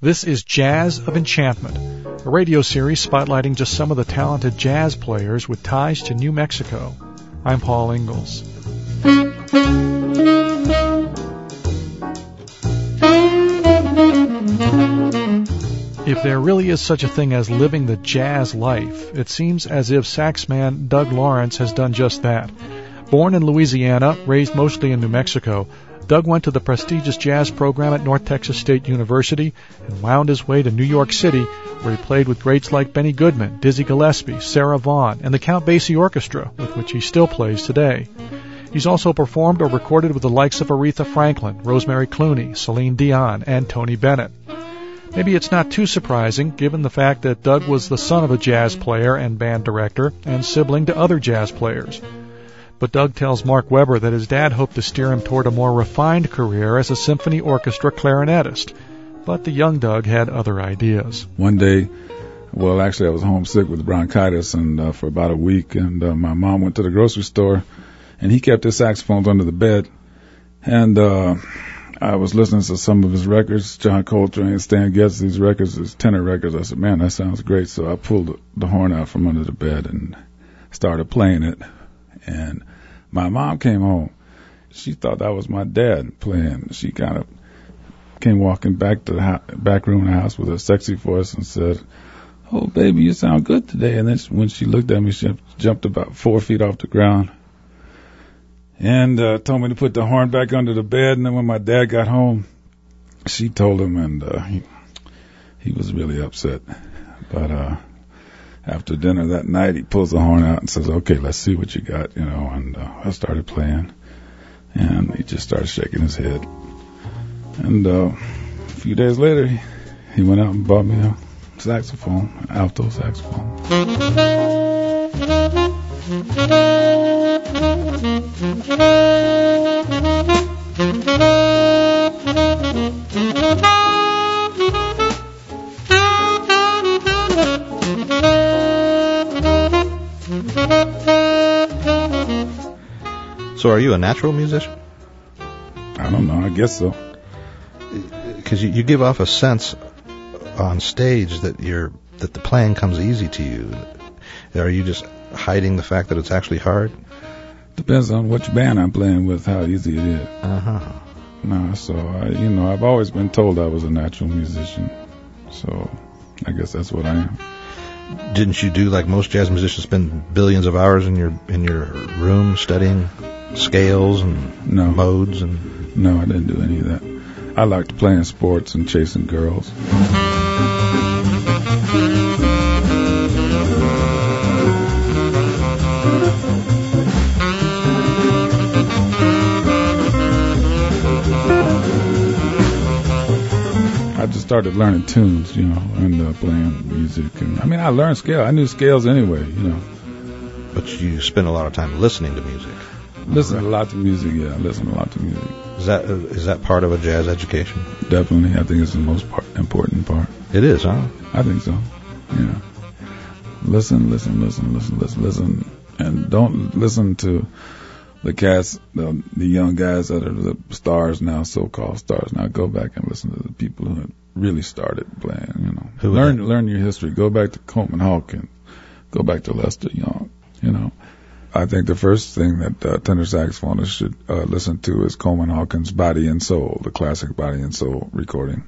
This is Jazz of Enchantment, a radio series spotlighting just some of the talented jazz players with ties to New Mexico. I'm Paul Ingalls. If there really is such a thing as living the jazz life, it seems as if saxman Doug Lawrence has done just that. Born in Louisiana, raised mostly in New Mexico, Doug went to the prestigious jazz program at North Texas State University and wound his way to New York City, where he played with greats like Benny Goodman, Dizzy Gillespie, Sarah Vaughan, and the Count Basie Orchestra, with which he still plays today. He's also performed or recorded with the likes of Aretha Franklin, Rosemary Clooney, Celine Dion, and Tony Bennett. Maybe it's not too surprising, given the fact that Doug was the son of a jazz player and band director and sibling to other jazz players. But Doug tells Mark Webber that his dad hoped to steer him toward a more refined career as a symphony orchestra clarinetist. But the young Doug had other ideas. One day, well, actually I was homesick with bronchitis and for about a week, and my mom went to the grocery store, and he kept his saxophones under the bed. And I was listening to some of his records, John Coltrane, Stan Getz, these records, his tenor records. I said, man, that sounds great. So I pulled the horn out from under the bed and started playing it. And my mom came home. She thought that was my dad playing. She kind of came walking back to the back room of the house with a sexy voice and said, "Oh, baby, you sound good today." And then when she looked at me, she jumped about 4 feet off the ground and told me to put the horn back under the bed. And then when my dad got home, she told him, and he was really upset. But after dinner that night, he pulls the horn out and says, "Okay, let's see what you got," and I started playing, and he just started shaking his head. And a few days later, he went out and bought me a saxophone, an alto saxophone. So are you a natural musician? I don't know. I guess so. Because you give off a sense on stage that the playing comes easy to you. Are you just hiding the fact that it's actually hard? Depends on which band I'm playing with, how easy it is. Uh-huh. No, so I've always been told I was a natural musician. So I guess that's what I am. Didn't you do like most jazz musicians, spend billions of hours in your room studying scales and modes? And no, I didn't do any of that. I liked playing sports and chasing girls. I just started learning tunes, and playing music. And I learned scales. I knew scales anyway, But you spend a lot of time listening to music. Listen a lot to music, yeah. Listen a lot to music. Is that part of a jazz education? Definitely. I think it's the most important part. It is, huh? I think so. Yeah. Listen. And don't listen to the cats, the young guys that are the stars now, so-called stars now. Go back and listen to the people who really started playing, Learn your history. Go back to Coleman Hawkins. Go back to Lester Young, I think the first thing that tenor saxophonists should listen to is Coleman Hawkins' Body and Soul, the classic Body and Soul recording.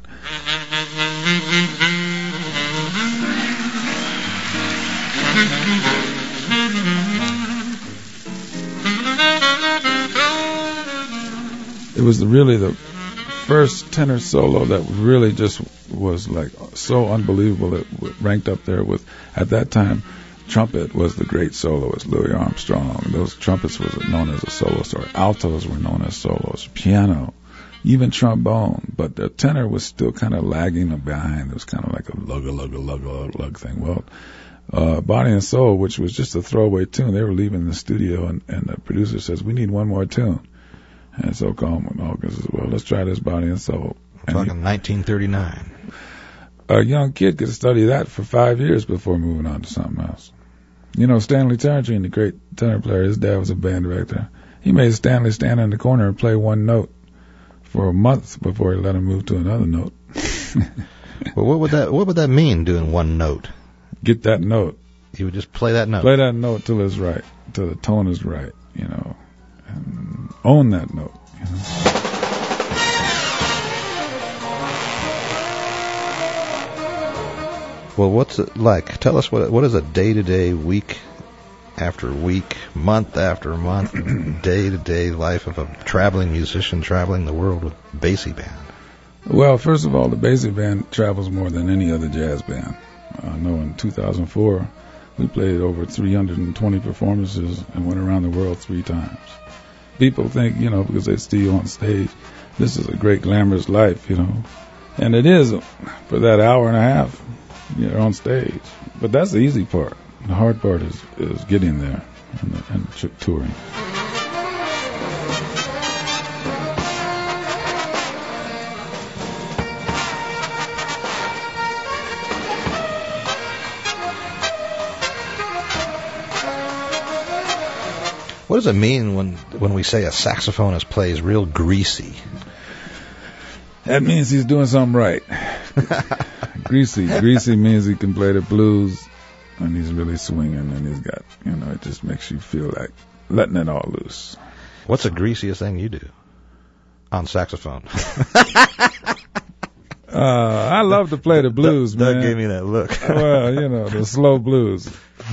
It was really the first tenor solo that really just was like so unbelievable. It ranked up there with, at that time, trumpet was the great soloist, Louis Armstrong. Those trumpets were known as a soloist, or altos were known as soloists, piano, even trombone. But the tenor was still kind of lagging behind. It was kind of like a lug thing. Well, Body and Soul, which was just a throwaway tune, they were leaving the studio, and the producer says, "We need one more tune." And so Coleman Hawkins says, "Well, let's try this Body and Soul." We're talking 1939. A young kid could study that for 5 years before moving on to something else. Stanley Tarantine, the great tenor player, his dad was a band director. He made Stanley stand in the corner and play one note for a month before he let him move to another note. What would that mean, doing one note? Get that note. You would just play that note. Play that note till it's right, till the tone is right, and own that note, Well, what's it like? Tell us what is a day-to-day, week after week, month after month, day-to-day life of a traveling musician traveling the world with Basie Band? Well, first of all, the Basie Band travels more than any other jazz band. I know in 2004, we played over 320 performances and went around the world 3 times. People think, because they see you on stage, this is a great glamorous life, And it is for that hour and a half you're on stage. But that's the easy part. The hard part is getting there and touring. What does it mean when we say a saxophonist plays real greasy? That means he's doing something right. Greasy means he can play the blues, and he's really swinging, and he's got, it just makes you feel like letting it all loose. What's the greasiest thing you do on saxophone? I love to play the blues, man. Doug gave me that look. Well, the slow blues.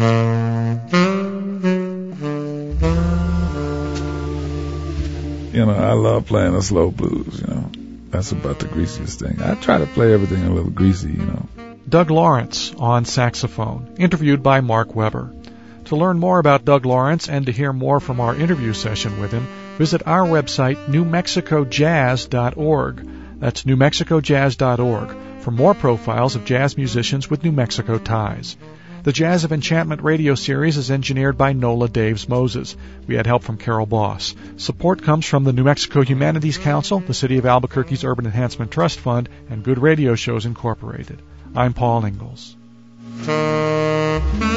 I love playing the slow blues, That's about the greasiest thing. I try to play everything a little greasy, Doug Lawrence on saxophone, interviewed by Mark Weber. To learn more about Doug Lawrence and to hear more from our interview session with him, visit our website, newmexicojazz.org. That's newmexicojazz.org for more profiles of jazz musicians with New Mexico ties. The Jazz of Enchantment radio series is engineered by Nola Daves Moses. We had help from Carol Boss. Support comes from the New Mexico Humanities Council, the City of Albuquerque's Urban Enhancement Trust Fund, and Good Radio Shows Incorporated. I'm Paul Ingalls.